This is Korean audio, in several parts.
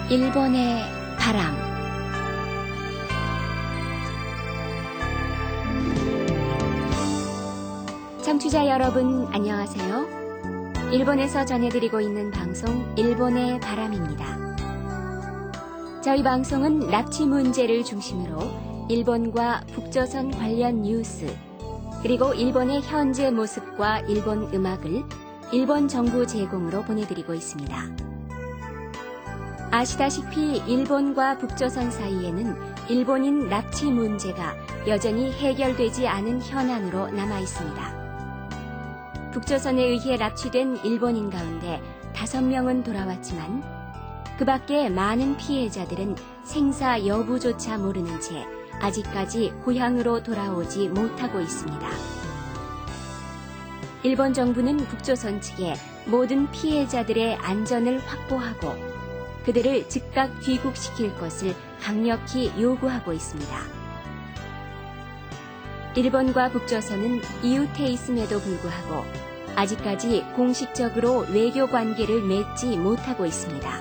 일본의 바람. 청취자 여러분 안녕하세요. 일본에서 전해드리고 있는 방송 일본의 바람입니다. 저희 방송은 납치 문제를 중심으로 일본과 북조선 관련 뉴스, 그리고 일본의 현재 모습과 일본 음악을 일본 정부 제공으로 보내드리고 있습니다. 아시다시피 일본과 북조선 사이에는 일본인 납치 문제가 여전히 해결되지 않은 현안으로 남아 있습니다. 북조선에 의해 납치된 일본인 가운데 5명은 돌아왔지만 그 밖에 많은 피해자들은 생사 여부조차 모르는 채 아직까지 고향으로 돌아오지 못하고 있습니다. 일본 정부는 북조선 측에 모든 피해자들의 안전을 확보하고 그들을 즉각 귀국시킬 것을 강력히 요구하고 있습니다. 일본과 북조선은 이웃해 있음에도 불구하고 아직까지 공식적으로 외교 관계를 맺지 못하고 있습니다.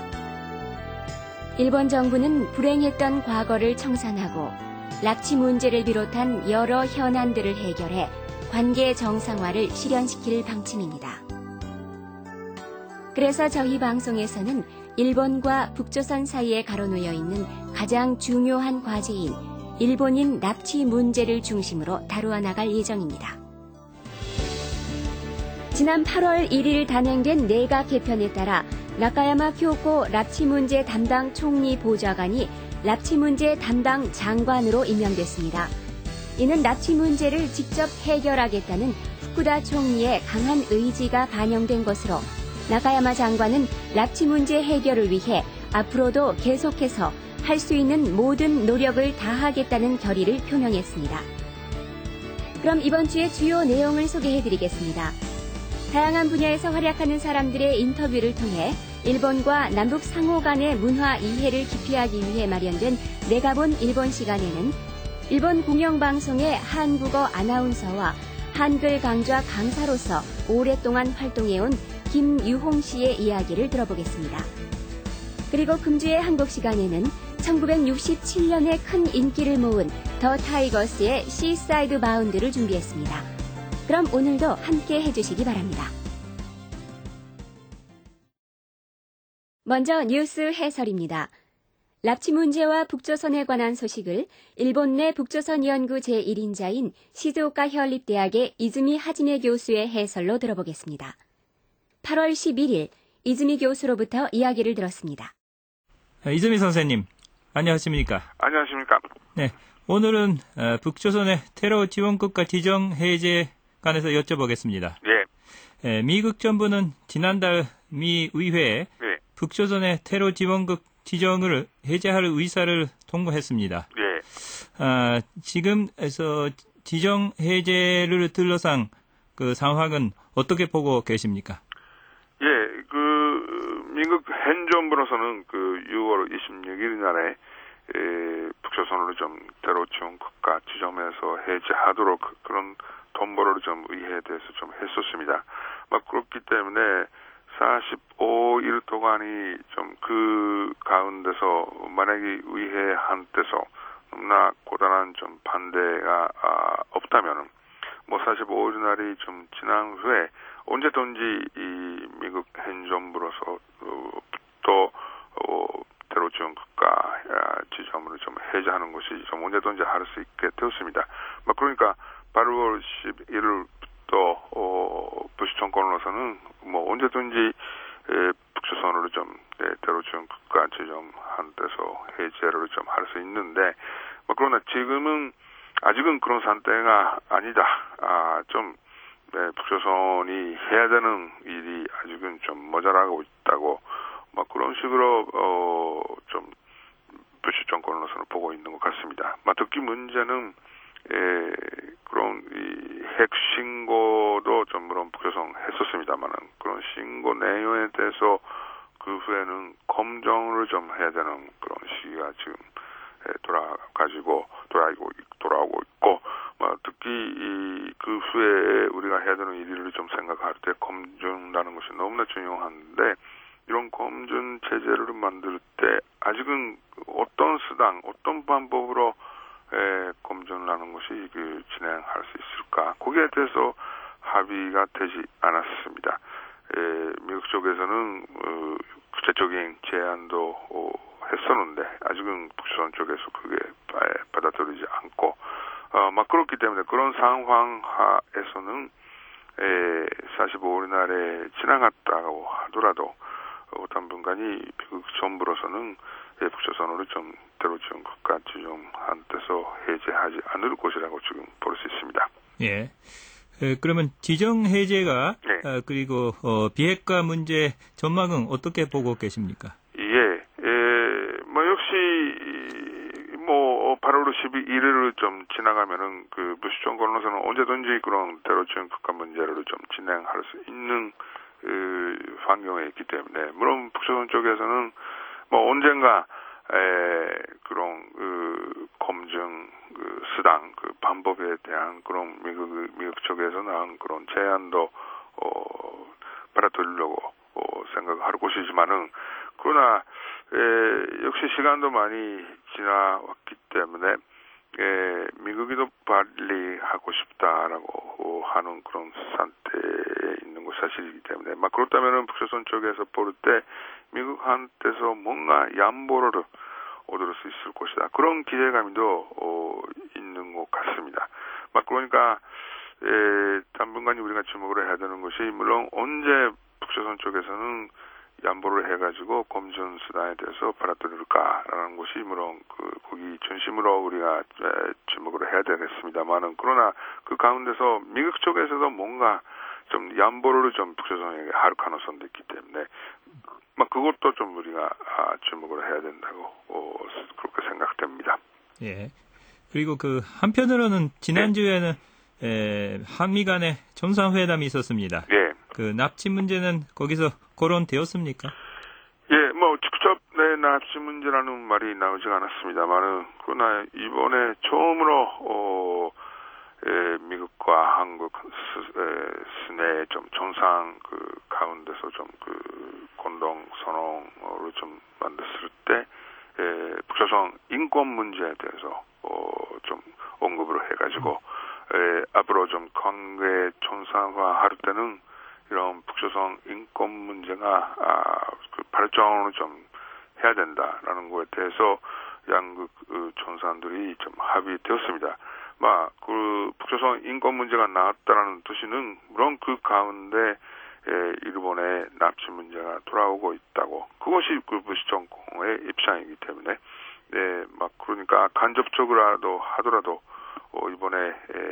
일본 정부는 불행했던 과거를 청산하고 납치 문제를 비롯한 여러 현안들을 해결해 관계 정상화를 실현시킬 방침입니다. 그래서 저희 방송에서는 일본과 북조선 사이에 가로놓여 있는 가장 중요한 과제인 일본인 납치 문제를 중심으로 다루어 나갈 예정입니다. 지난 8월 1일 단행된 내각 개편에 따라 나카야마 교코 납치 문제 담당 총리 보좌관이 납치 문제 담당 장관으로 임명됐습니다. 이는 납치 문제를 직접 해결하겠다는 후쿠다 총리의 강한 의지가 반영된 것으로 나카야마 장관은 납치 문제 해결을 위해 앞으로도 계속해서 할 수 있는 모든 노력을 다하겠다는 결의를 표명했습니다. 그럼 이번 주의 주요 내용을 소개해드리겠습니다. 다양한 분야에서 활약하는 사람들의 인터뷰를 통해 일본과 남북 상호 간의 문화 이해를 깊이하기 위해 마련된 내가 본 일본 시간에는 일본 공영방송의 한국어 아나운서와 한글 강좌 강사로서 오랫동안 활동해온 김유홍 씨의 이야기를 들어보겠습니다. 그리고 금주의 한국 시간에는 1967년에 큰 인기를 모은 더 타이거스의 시사이드 바운드를 준비했습니다. 그럼 오늘도 함께 해주시기 바랍니다. 먼저 뉴스 해설입니다. 납치 문제와 북조선에 관한 소식을 일본 내 북조선 연구 제1인자인 시즈오카 현립대학의 이즈미 하지메 교수의 해설로 들어보겠습니다. 8월 11일 이즈미 교수로부터 이야기를 들었습니다. 이즈미 선생님, 안녕하십니까? 안녕하십니까? 네, 오늘은 북조선의 테러 지원국가 지정 해제에 관해서 여쭤보겠습니다. 예. 미국 정부는 지난달 미 의회에 예. 북조선의 테러 지원국 지정을 해제할 의사를 통보했습니다. 예. 지금에서 지정 해제를 둘러싼 그 상황은 어떻게 보고 계십니까? 예, 미국 행정부로서는 6월 26일 날에 북조선으로 좀 테러 지원 국가 지정해서 해제하도록 그런 통보를 좀 의회에 대해서 좀 했었습니다. 그렇기 때문에 45일 동안이 좀 그 가운데서 만약에 의회 한테서 너무나 고단한 좀 반대가 없다면은 45일 날이 좀 지난 후에 언제든지 이 미국 행정부로서 또 테러 지원 국가 지정을 좀 해제하는 것이 좀 언제든지 할 수 있게 되었습니다. 그러니까 8월 11일부터 부시 정권으로서는 언제든지 북조선으로 좀 테러 지원 국가 지정한 데서 해제를 좀 할 수 있는데 그러나 지금은 아직은 그런 상태가 아니다. 북조선이 해야 되는 일이 아직은 좀 모자라고 있다고 그런 식으로 좀 부시 정권으로서는 보고 있는 것 같습니다. 특히 문제는 그런 이 핵 신고도 좀 물론 북조선 했었습니다만은 그런 신고 내용에 대해서 그 후에는 검증을 좀 해야 되는 그런 시기가 지금 돌아오고 있고 특히 그 후에 우리가 해야 되는 일을 좀 생각할 때 검증이라는 것이 너무나 중요한데 이런 검증 체제를 만들 때 아직은 어떤 수단, 어떤 방법으로 검증을 하는 것이 진행할 수 있을까? 거기에 대해서 합의가 되지 않았습니다. 미국 쪽에서는 구체적인 제안도 했었는데 아직은 북조선 쪽에서 그게 받아들이지 않고 막 그렇기 때문에 그런 상황 하에서는 45일 날에 지나갔다고 하더라도 당분간이 미국 정부로서는 북조선으로 좀 테러지원 국가 지정한 데서 해제하지 않을 것이라고 지금 볼 수 있습니다. 예. 그러면 지정 해제가 네. 그리고 비핵화 문제 전망은 어떻게 보고 계십니까? 예. 역시 8월 12일을 좀 지나가면은 그 부시 정권으로서는 언제든지 그런 테러 지원 국가 문제를 좀 진행할 수 있는 환경에 있기 때문에 물론 북조선 쪽에서는 언젠가 그런 검증 수단 방법에 대한 그런 미국 쪽에서 나온 그런 제안도 받아들이려고 생각할 것이지만은 그러나 역시 시간도 많이 지나왔기 때문에 미국이 더 빨리 하고 싶다라고 하는 그런 상태에 있는 것 사실이기 때문에 그렇다면은 북조선 쪽에서 볼 때 미국한테서 뭔가 양보를 얻을 수 있을 것이다. 그런 기대감도 있는 것 같습니다. 그러니까 당분간 우리가 주목을 해야 되는 것이 물론 언제 북조선 쪽에서는 양보를 해가지고 검증 수단에 대해서 받아들일까라는 것이 물론 거기 중심으로 우리가 주목을 해야 되겠습니다만은 그러나 그 가운데서 미국 쪽에서도 뭔가 좀 양보를 좀 북조선에게 할 가능성도 있기 때문에 그것도 좀 우리가 주목을 해야 된다고 그렇게 생각됩니다. 예. 그리고 한편으로는 지난주에는 한미 간의 정상회담이 있었습니다. 예. 납치 문제는 거기서 거론되었습니까? 예, 직접 납치 문제라는 말이 나오지 않았습니다만은 그러나 이번에 처음으로 미국과 한국 스내 좀 정상 가운데서 좀 공동 선언을 좀 만들었을 때 북조선 인권 문제에 대해서 좀 언급을 해가지고 앞으로 좀 관계 정상화할 때는 이런 북조선 인권 문제가 발전을 좀 해야 된다라는 것에 대해서 양국 정상들이 좀 합의되었습니다. 북조선 인권 문제가 나왔다라는 뜻은 물론 그 가운데 일본의 납치 문제가 돌아오고 있다고 그것이 부시 정권의 입장이기 때문에 그러니까 간접적으로라도 하더라도 이번에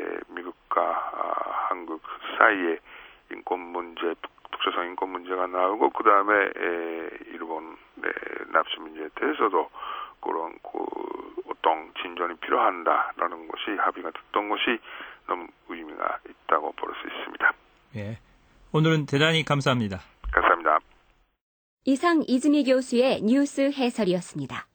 미국과 한국 사이에 인권 문제, 북조선 인권 문제가 나오고 그 다음에 일본의 납치 문제에 대해서도 그런 어떤 진전이 필요한다라는 것이 합의가 됐던 것이 너무 의미가 있다고 볼 수 있습니다. 예, 오늘은 대단히 감사합니다. 감사합니다. 이상 이즈미 교수의 뉴스 해설이었습니다.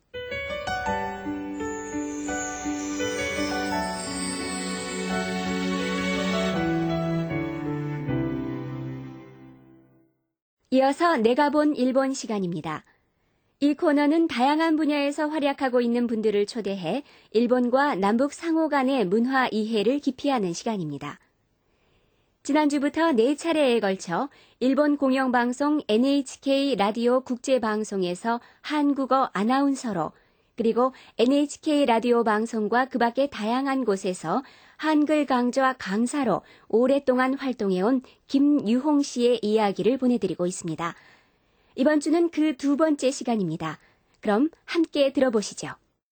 이어서 내가 본 일본 시간입니다. 이 코너는 다양한 분야에서 활약하고 있는 분들을 초대해 일본과 남북 상호 간의 문화 이해를 깊이하는 시간입니다. 지난주부터 4차례에 걸쳐 일본 공영방송 NHK 라디오 국제방송에서 한국어 아나운서로 그리고 NHK 라디오 방송과 그 밖의 다양한 곳에서 한글 강좌 강사로 오랫동안 활동해온 김유홍 씨의 이야기를 보내드리고 있습니다. 이번 주는 그 두 번째 시간입니다. 그럼 함께 들어보시죠.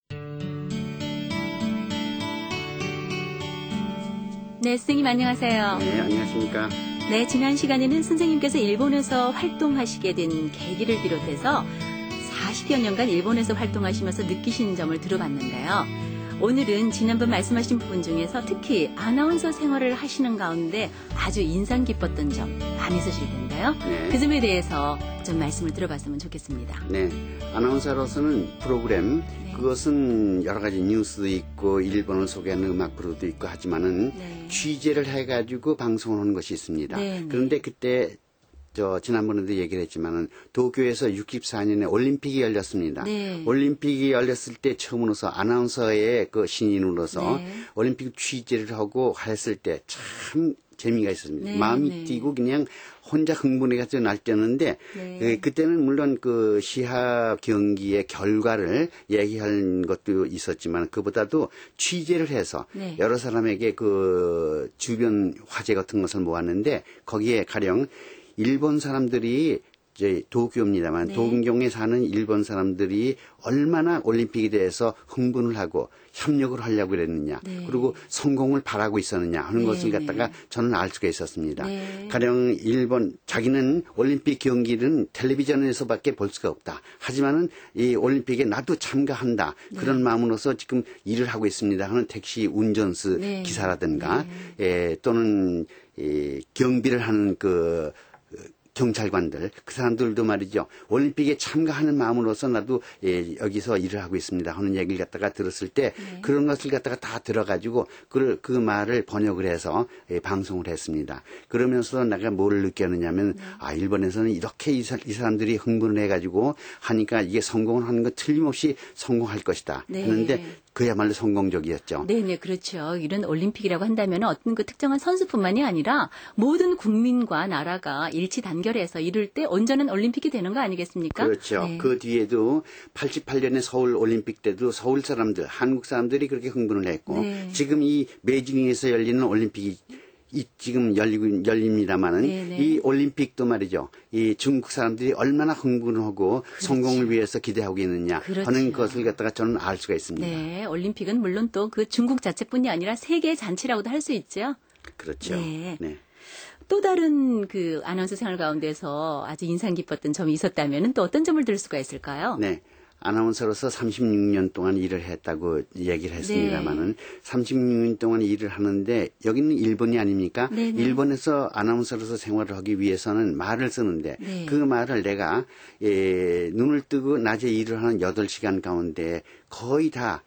네, 선생님 안녕하세요. 네, 안녕하십니까. 네, 지난 시간에는 선생님께서 일본에서 활동하시게 된 계기를 비롯해서 40여 년간 일본에서 활동하시면서 느끼신 점을 들어봤는데요. 오늘은 지난번 말씀하신 부분 중에서 특히 아나운서 생활을 하시는 가운데 아주 인상 깊었던 점 많이 있으실 텐데요. 네. 그 점에 대해서 좀 말씀을 들어봤으면 좋겠습니다. 네, 아나운서로서는 프로그램 그것은 여러 가지 뉴스도 있고 일본을 소개하는 음악 프로도 있고 하지만은 취재를 해가지고 방송을 하는 것이 있습니다. 그런데 그때 지난번에도 얘기를 했지만은 도쿄에서 64년에 올림픽이 열렸습니다. 네. 올림픽이 열렸을 때 처음으로서 아나운서의 그 신인으로서 네. 올림픽 취재를 하고 했을 때 참 재미가 있었습니다. 네, 마음이 네. 뛰고 그냥 혼자 흥분해가지고 날뛰었는데 네. 그때는 물론 그 시합 경기의 결과를 얘기하는 것도 있었지만 그보다도 취재를 해서 네. 여러 사람에게 그 주변 화제 같은 것을 모았는데 거기에 가령 일본 사람들이 이제 도쿄입니다만 네. 도쿄에 사는 일본 사람들이 얼마나 올림픽에 대해서 흥분을 하고 협력을 하려고 그랬느냐 네. 그리고 성공을 바라고 있었느냐 하는 네, 것을 갖다가 네. 저는 알 수가 있었습니다. 네. 가령 일본 자기는 올림픽 경기는 텔레비전에서밖에 볼 수가 없다. 하지만은 이 올림픽에 나도 참가한다. 그런 마음으로서 지금 일을 하고 있습니다. 하는 택시 운전수 네. 기사라든가 또는 경비를 하는 그 경찰관들 그 사람들도 말이죠. 올림픽에 참가하는 마음으로서 나도 여기서 일을 하고 있습니다 하는 얘기를 갖다가 들었을 때 그런 것을 갖다가 다 들어가지고 그 말을 번역을 해서 방송을 했습니다. 그러면서 내가 뭘 느꼈느냐면 일본에서는 이렇게 이 사람들이 흥분을 해가지고 하니까 이게 성공을 하는 거 틀림없이 성공할 것이다 네. 했는데 그야말로 성공적이었죠. 네네, 그렇죠. 이런 올림픽이라고 한다면 어떤 그 특정한 선수뿐만이 아니라 모든 국민과 나라가 일치 단결해서 이룰 때 온전한 올림픽이 되는 거 아니겠습니까? 그렇죠. 네. 그 뒤에도 88년에 서울 올림픽 때도 서울 사람들, 한국 사람들이 그렇게 흥분을 했고 네. 지금 이 베이징에서 열리는 올림픽이 지금 열립니다마는 네네. 이 올림픽도 말이죠. 이 중국 사람들이 얼마나 흥분을 하고 성공을 위해서 기대하고 있느냐 그렇죠. 하는 것을 갖다가 저는 알 수가 있습니다. 네, 올림픽은 물론 또 그 중국 자체뿐이 아니라 세계 잔치라고도 할 수 있죠. 그렇죠. 네. 네. 또 다른 그 아나운서 생활 가운데서 아주 인상 깊었던 점이 있었다면 또 어떤 점을 들 수가 있을까요? 네. 아나운서로서 36년 동안 일을 했다고 얘기를 했습니다만은 36년 동안 일을 하는데 여기는 일본이 아닙니까? 네네. 일본에서 아나운서로서 생활을 하기 위해서는 말을 쓰는데 네. 그 말을 내가 눈을 뜨고 낮에 일을 하는 8시간 가운데 거의 다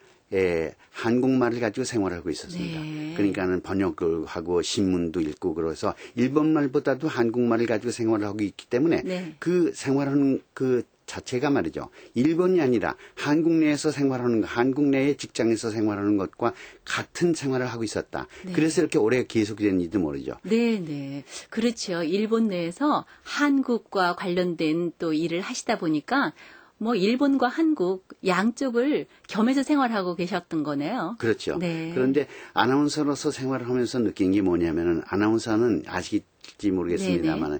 한국말을 가지고 생활하고 있었습니다. 네. 그러니까는 번역을 하고 신문도 읽고 그래서 일본말보다도 한국말을 가지고 생활을 하고 있기 때문에 네. 그 생활하는 그 자체가 말이죠. 일본이 아니라 한국 내에서 생활하는 것, 한국 내의 직장에서 생활하는 것과 같은 생활을 하고 있었다. 네. 그래서 이렇게 오래 계속된지도 모르죠. 네, 네. 그렇죠. 일본 내에서 한국과 관련된 또 일을 하시다 보니까 뭐 일본과 한국 양쪽을 겸해서 생활하고 계셨던 거네요. 그렇죠. 네. 그런데 아나운서로서 생활을 하면서 느낀 게 뭐냐면은 아나운서는 아실지 모르겠습니다만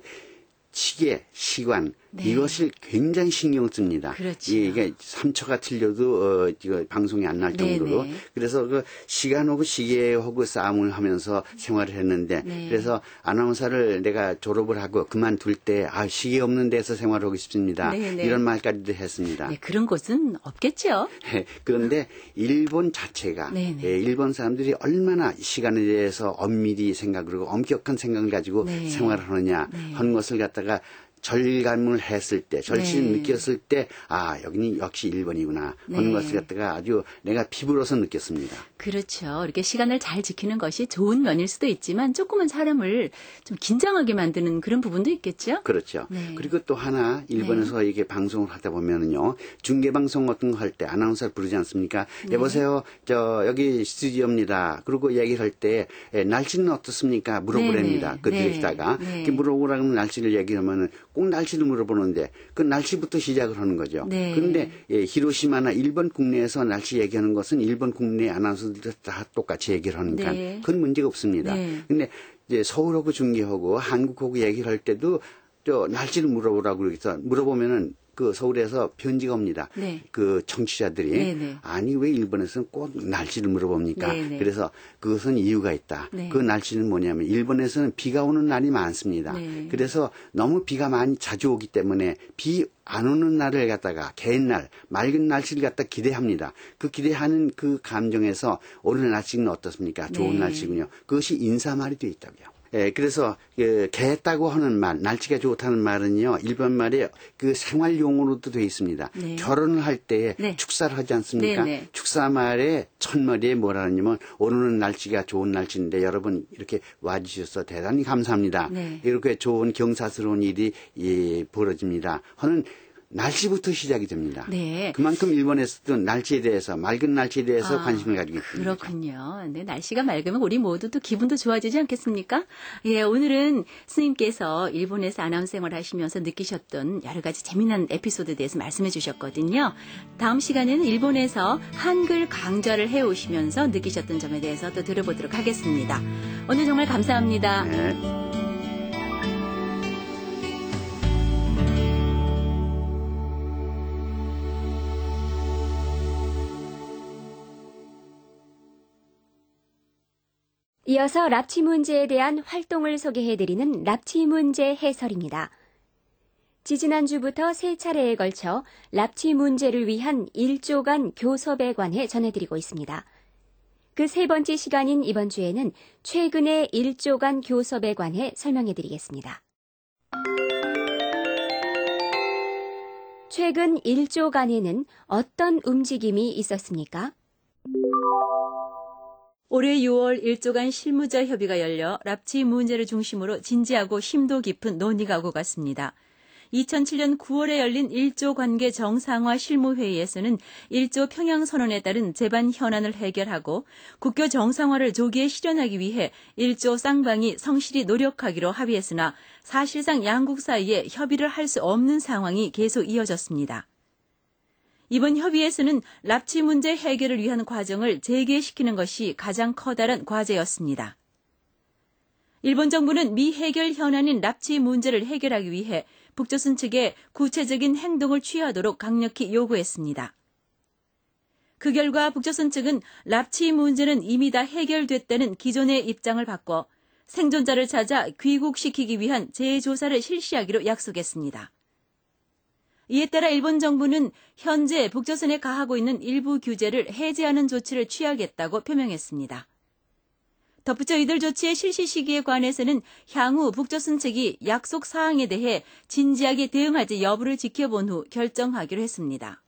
시계, 시간 네. 이것을 굉장히 신경 씁니다. 그렇죠. 이게 3초가 틀려도 이거 방송이 안 날 정도로 네네. 그래서 그 시간하고 시계하고 싸움을 하면서 생활을 했는데 네. 그래서 아나운서를 내가 졸업을 하고 그만둘 때 시계 없는 데서 생활하고 싶습니다. 네네. 이런 말까지도 했습니다. 네, 그런 곳은 없겠죠. 그런데 일본 자체가 네네. 일본 사람들이 얼마나 시간에 대해서 엄밀히 생각을 하고 엄격한 생각을 가지고 네. 생활을 하느냐 네. 하는 것을 갖다가 절감을 했을 때, 절실히 네. 느꼈을 때, 여기는 역시 일본이구나 하는 네. 것을 갖다가 아주 내가 피부로서 느꼈습니다. 그렇죠. 이렇게 시간을 잘 지키는 것이 좋은 면일 수도 있지만 조금은 사람을 좀 긴장하게 만드는 그런 부분도 있겠죠. 그렇죠. 네. 그리고 또 하나 일본에서 이게 방송을 하다 보면은요 중계 방송 같은 거 할 때 아나운서를 부르지 않습니까? 네. 여보세요, 여기 스튜디오입니다. 그리고 얘기를 할 때 날씨는 어떻습니까? 물어보랍니다. 네네. 그 네. 뒤에다가 네. 이렇게 물어보라면 날씨를 얘기하면은 꼭 날씨를 물어보는데 그 날씨부터 시작을 하는 거죠. 네. 그런데 히로시마나 일본 국내에서 날씨 얘기하는 것은 일본 국내 아나운서들 다 똑같이 얘기를 하니까 네. 그건 문제가 없습니다. 네. 근데 이제 서울하고 중계하고 한국하고 얘기를 할 때도 날씨를 물어보라고 그래서 물어보면은 그 서울에서 편지가 옵니다. 네. 그 청취자들이 네네. 아니 왜 일본에서는 꼭 날씨를 물어봅니까? 네네. 그래서 그것은 이유가 있다. 네. 그 날씨는 뭐냐면 일본에서는 비가 오는 날이 많습니다. 네. 그래서 너무 비가 많이 자주 오기 때문에 비 안 오는 날을 갖다가 개인 날 맑은 날씨를 갖다 기대합니다. 그 기대하는 그 감정에서 오늘 날씨는 어떻습니까? 좋은 네. 날씨군요. 그것이 인사말이 돼 있다고요. 그래서 개했다고 하는 말, 날씨가 좋다는 말은요. 일본 말에 그 생활용어로도 되어 있습니다. 네. 결혼을 할 때 네. 축사를 하지 않습니까? 네, 네. 축사 말에 첫머리에 뭐라 하냐면 오늘은 날씨가 좋은 날씨인데 여러분 이렇게 와주셔서 대단히 감사합니다. 네. 이렇게 좋은 경사스러운 일이 벌어집니다. 하는 날씨부터 시작이 됩니다. 네. 그만큼 일본에서도 날씨에 대해서 맑은 날씨에 대해서 관심을 가지고 있습니다. 그렇군요. 네, 날씨가 맑으면 우리 모두도 기분도 좋아지지 않겠습니까? 예, 오늘은 스님께서 일본에서 아나운서 생활을 하시면서 느끼셨던 여러 가지 재미난 에피소드에 대해서 말씀해 주셨거든요. 다음 시간에는 일본에서 한글 강좌를 해오시면서 느끼셨던 점에 대해서 또 들어보도록 하겠습니다. 오늘 정말 감사합니다. 네. 이어서 납치 문제에 대한 활동을 소개해드리는 납치 문제 해설입니다. 지지난주부터 3차례에 걸쳐 납치 문제를 위한 1조간 교섭에 관해 전해드리고 있습니다. 그 세 번째 시간인 이번 주에는 최근의 1조간 교섭에 관해 설명해드리겠습니다. 최근 1조간에는 어떤 움직임이 있었습니까? 올해 6월 1조간 실무자 협의가 열려 납치 문제를 중심으로 진지하고 심도 깊은 논의가 오고 갔습니다. 2007년 9월에 열린 1조 관계 정상화 실무회의에서는 1조 평양선언에 따른 재반 현안을 해결하고 국교 정상화를 조기에 실현하기 위해 1조 쌍방이 성실히 노력하기로 합의했으나 사실상 양국 사이에 협의를 할 수 없는 상황이 계속 이어졌습니다. 이번 협의에서는 납치 문제 해결을 위한 과정을 재개시키는 것이 가장 커다란 과제였습니다. 일본 정부는 미해결 현안인 납치 문제를 해결하기 위해 북조선 측에 구체적인 행동을 취하도록 강력히 요구했습니다. 그 결과 북조선 측은 납치 문제는 이미 다 해결됐다는 기존의 입장을 바꿔 생존자를 찾아 귀국시키기 위한 재조사를 실시하기로 약속했습니다. 이에 따라 일본 정부는 현재 북조선에 가하고 있는 일부 규제를 해제하는 조치를 취하겠다고 표명했습니다. 덧붙여 이들 조치의 실시 시기에 관해서는 향후 북조선 측이 약속 사항에 대해 진지하게 대응할지 여부를 지켜본 후 결정하기로 했습니다.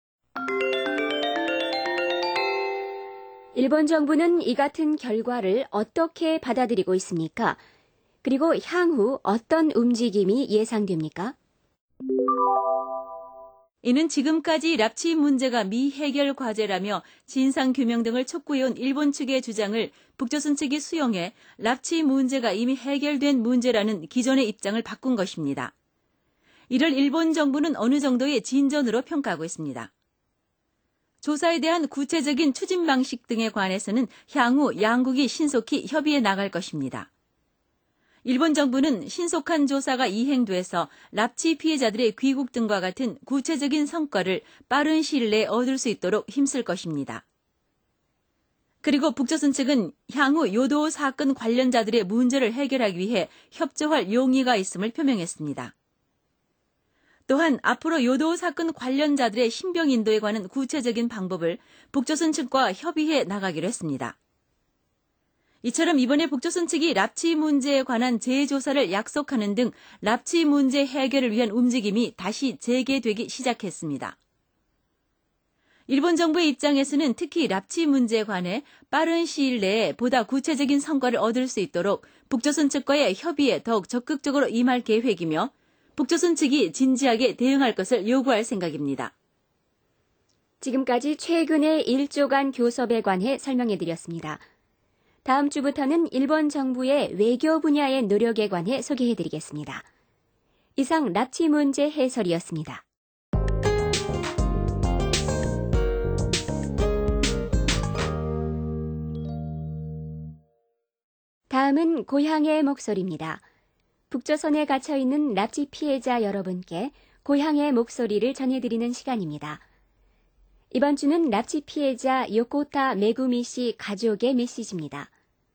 일본 정부는 이 같은 결과를 어떻게 받아들이고 있습니까? 그리고 향후 어떤 움직임이 예상됩니까? 이는 지금까지 납치 문제가 미해결 과제라며 진상규명 등을 촉구해온 일본 측의 주장을 북조선 측이 수용해 납치 문제가 이미 해결된 문제라는 기존의 입장을 바꾼 것입니다. 이를 일본 정부는 어느 정도의 진전으로 평가하고 있습니다. 조사에 대한 구체적인 추진 방식 등에 관해서는 향후 양국이 신속히 협의해 나갈 것입니다. 일본 정부는 신속한 조사가 이행돼서 납치 피해자들의 귀국 등과 같은 구체적인 성과를 빠른 시일 내에 얻을 수 있도록 힘쓸 것입니다. 그리고 북조선 측은 향후 요도 사건 관련자들의 문제를 해결하기 위해 협조할 용의가 있음을 표명했습니다. 또한 앞으로 요도 사건 관련자들의 신병 인도에 관한 구체적인 방법을 북조선 측과 협의해 나가기로 했습니다. 이처럼 이번에 북조선 측이 납치 문제에 관한 재조사를 약속하는 등 납치 문제 해결을 위한 움직임이 다시 재개되기 시작했습니다. 일본 정부의 입장에서는 특히 납치 문제에 관해 빠른 시일 내에 보다 구체적인 성과를 얻을 수 있도록 북조선 측과의 협의에 더욱 적극적으로 임할 계획이며 북조선 측이 진지하게 대응할 것을 요구할 생각입니다. 지금까지 최근의 1조간 교섭에 관해 설명해드렸습니다. 다음 주부터는 일본 정부의 외교 분야의 노력에 관해 소개해드리겠습니다. 이상 납치 문제 해설이었습니다. 다음은 고향의 목소리입니다. 북조선에 갇혀있는 납치 피해자 여러분께 고향의 목소리를 전해드리는 시간입니다. 이번 주는 납치 피해자 요코타 메구미 씨 가족의 메시지입니다.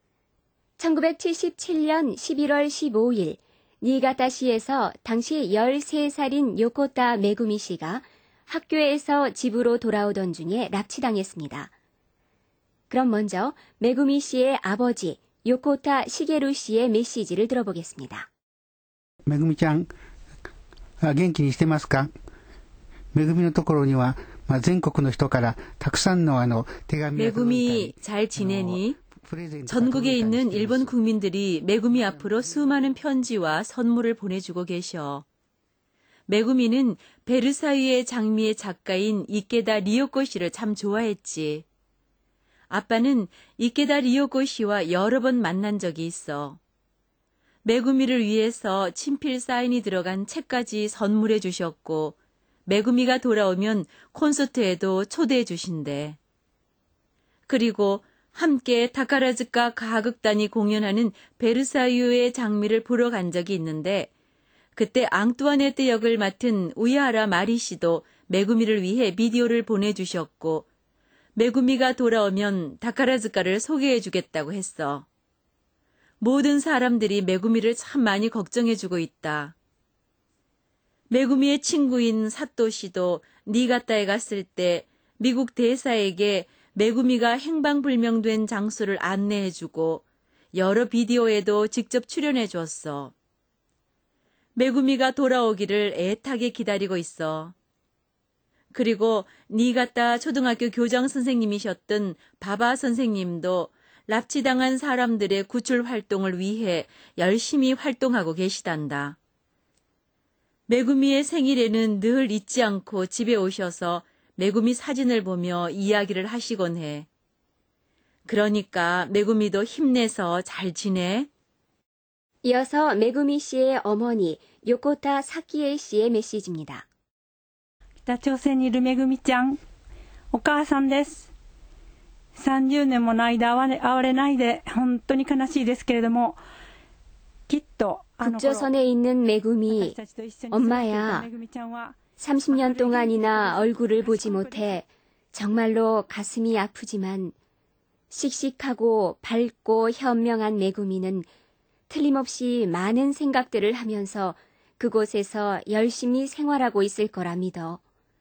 1977년 11월 15일 니가타시에서 당시 13살인 요코타 메구미 씨가 학교에서 집으로 돌아오던 중에 납치당했습니다. 그럼 먼저 메구미 씨의 아버지 요코타 시게루 씨의 메시지를 들어보겠습니다. めぐみちゃん、元気にしてますか？めぐみのところには、全国の人からたくさんの手紙が届いたり 메구미 잘 지내니? 전국에 있는 일본 국민들이 메구미 앞으로 수많은 편지와 선물을 보내주고 계셔. 메구미는 베르사유의 장미의 작가인 이케다 리요코 씨를 참 좋아했지. 아빠는 이케다 리요코 씨와 여러 번 만난 적이 있어. 메구미를 위해서 친필 사인이 들어간 책까지 선물해 주셨고 메구미가 돌아오면 콘서트에도 초대해 주신대. 그리고 함께 타카라즈카 가극단이 공연하는 베르사유의 장미를 보러 간 적이 있는데 그때 앙뚜아네트 역을 맡은 우야하라 마리 씨도 메구미를 위해 비디오를 보내주셨고 메구미가 돌아오면 타카라즈카를 소개해 주겠다고 했어. 모든 사람들이 메구미를 참 많이 걱정해주고 있다. 메구미의 친구인 사또 씨도 니가타에 갔을 때 미국 대사에게 메구미가 행방불명된 장소를 안내해주고 여러 비디오에도 직접 출연해 주었어. 메구미가 돌아오기를 애타게 기다리고 있어. 그리고 니가타 초등학교 교장 선생님이셨던 바바 선생님도 납치당한 사람들의 구출 활동을 위해 열심히 활동하고 계시단다. 메구미의 생일에는 늘 잊지 않고 집에 오셔서 메구미 사진을 보며 이야기를 하시곤 해. 그러니까 메구미도 힘내서 잘 지내. 이어서 메구미 씨의 어머니 요코타 사키에 씨의 메시지입니다. 北朝鮮にいるめぐみちゃん、お母さんです。30年もの間会われないで本当に悲しいですけれども、きっと 북조선에 있는 메구미, 엄마야, 30년 동안이나 얼굴을 보지 못해 정말로 가슴이 아프지만 씩씩하고 밝고 현명한 메구미는 틀림없이 많은 생각들을 하면서 그곳에서 열심히 생활하고 있을 거라 믿어.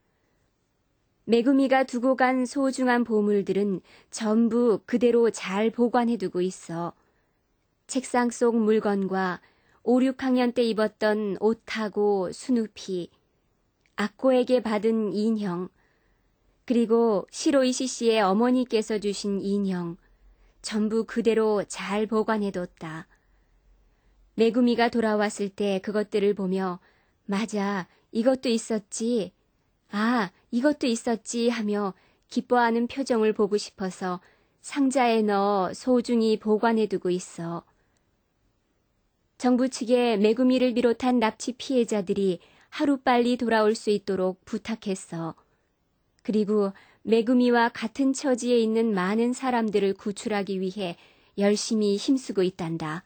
메구미가 두고 간 소중한 보물들은 전부 그대로 잘 보관해두고 있어. 책상 속 물건과 5, 6학년 때 입었던 옷하고 스누피, 아꼬에게 받은 인형, 그리고 시로이시 씨의 어머니께서 주신 인형, 전부 그대로 잘 보관해뒀다. 메구미가 돌아왔을 때 그것들을 보며 맞아, 이것도 있었지. 아, 이것도 있었지 하며 기뻐하는 표정을 보고 싶어서 상자에 넣어 소중히 보관해두고 있어. 정부 측에 메구미를 비롯한 납치 피해자들이 하루빨리 돌아올 수 있도록 부탁했어. 그리고 메구미와 같은 처지에 있는 많은 사람들을 구출하기 위해 열심히 힘쓰고 있단다.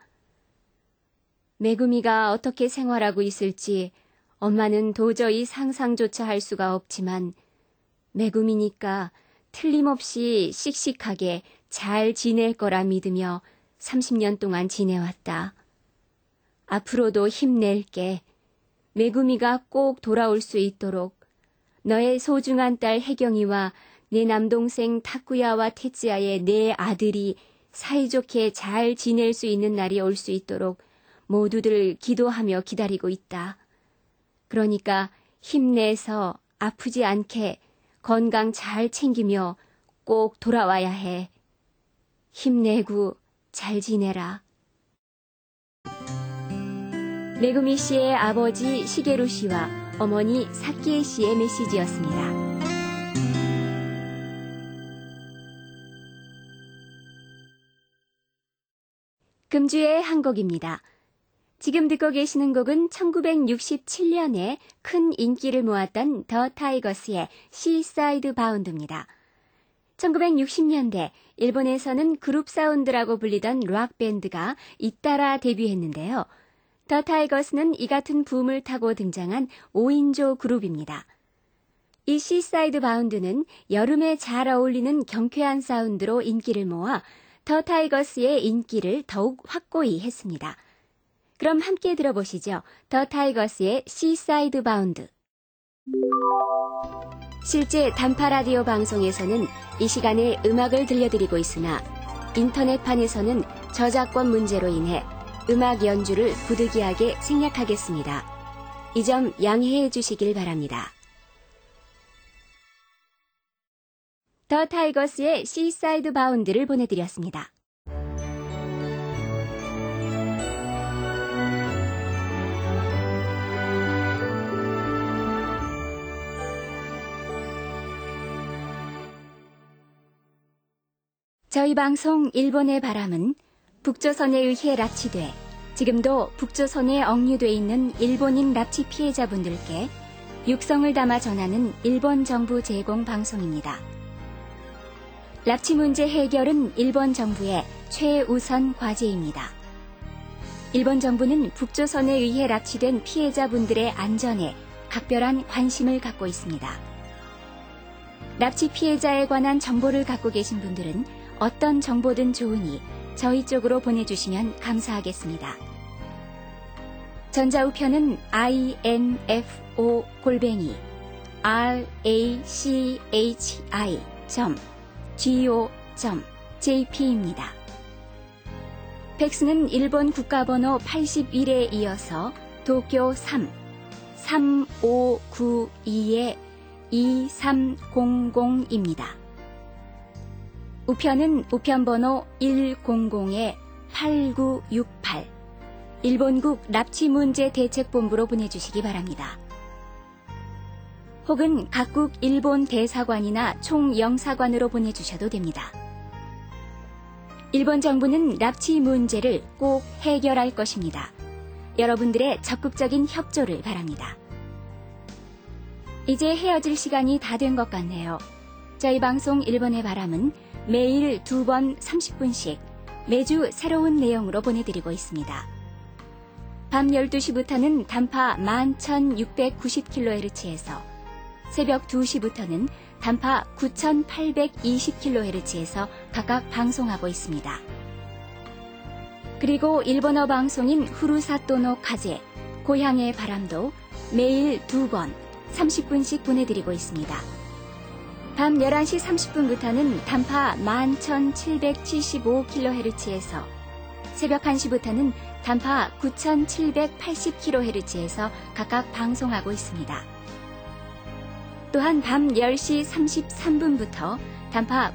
메구미가 어떻게 생활하고 있을지 엄마는 도저히 상상조차 할 수가 없지만 메구미니까 틀림없이 씩씩하게 잘 지낼 거라 믿으며 30년 동안 지내왔다. 앞으로도 힘낼게. 메구미가 꼭 돌아올 수 있도록 너의 소중한 딸 혜경이와 내 남동생 타쿠야와 테츠야의 내 아들이 사이좋게 잘 지낼 수 있는 날이 올 수 있도록 모두들 기도하며 기다리고 있다. 그러니까 힘내서 아프지 않게 건강 잘 챙기며 꼭 돌아와야 해. 힘내고 잘 지내라. 메구미 씨의 아버지 시게루 씨와 어머니 사키에 씨의 메시지였습니다. 금주의 한 곡입니다. 지금 듣고 계시는 곡은 1967년에 큰 인기를 모았던 더 타이거스의 시사이드 바운드입니다. 1960년대 일본에서는 그룹 사운드라고 불리던 락 밴드가 잇따라 데뷔했는데요. 더 타이거스는 이 같은 붐을 타고 등장한 5인조 그룹입니다. 이 시사이드 바운드는 여름에 잘 어울리는 경쾌한 사운드로 인기를 모아 더 타이거스의 인기를 더욱 확고히 했습니다. 그럼 함께 들어보시죠. 더 타이거스의 시사이드 바운드. 실제 단파 라디오 방송에서는 이 시간에 음악을 들려드리고 있으나 인터넷판에서는 저작권 문제로 인해 음악 연주를 부득이하게 생략하겠습니다. 이 점 양해해 주시길 바랍니다. 더 타이거스의 시사이드 바운드를 보내드렸습니다. 저희 방송 일본의 바람은 북조선에 의해 납치돼 지금도 북조선에 억류돼 있는 일본인 납치 피해자분들께 육성을 담아 전하는 일본 정부 제공 방송입니다. 납치 문제 해결은 일본 정부의 최우선 과제입니다. 일본 정부는 북조선에 의해 납치된 피해자분들의 안전에 각별한 관심을 갖고 있습니다. 납치 피해자에 관한 정보를 갖고 계신 분들은 어떤 정보든 좋으니 저희 쪽으로 보내주시면 감사하겠습니다. 전자우편은 info@rachi.go.jp입니다. 팩스는 일본 국가번호 81에 이어서 도쿄 3-3592-2300입니다. 우편은 우편번호 100-8968 일본국 납치문제대책본부로 보내주시기 바랍니다. 혹은 각국 일본 대사관이나 총영사관으로 보내주셔도 됩니다. 일본 정부는 납치 문제를 꼭 해결할 것입니다. 여러분들의 적극적인 협조를 바랍니다. 이제 헤어질 시간이 다 된 것 같네요. 저희 방송 일본의 바람은 매일 2번 30분씩 매주 새로운 내용으로 보내드리고 있습니다. 밤 12시부터는 단파 11,690kHz에서 새벽 2시부터는 단파 9,820kHz에서 각각 방송하고 있습니다. 그리고 일본어 방송인 후루사토노 카제, 고향의 바람도 매일 2번 30분씩 보내드리고 있습니다. 밤 11시 30분부터는 단파 11,775kHz에서 새벽 1시부터는 단파 9,780kHz에서 각각 방송하고 있습니다. 또한 밤 10시 33분부터 단파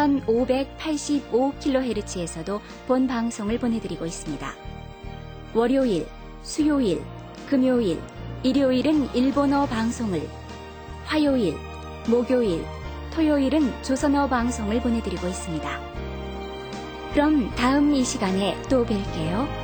9,585kHz에서도 본 방송을 보내드리고 있습니다. 월요일, 수요일, 금요일, 일요일은 일본어 방송을, 화요일, 목요일, 토요일은 조선어 방송을 보내드리고 있습니다. 그럼 다음 이 시간에 또 뵐게요.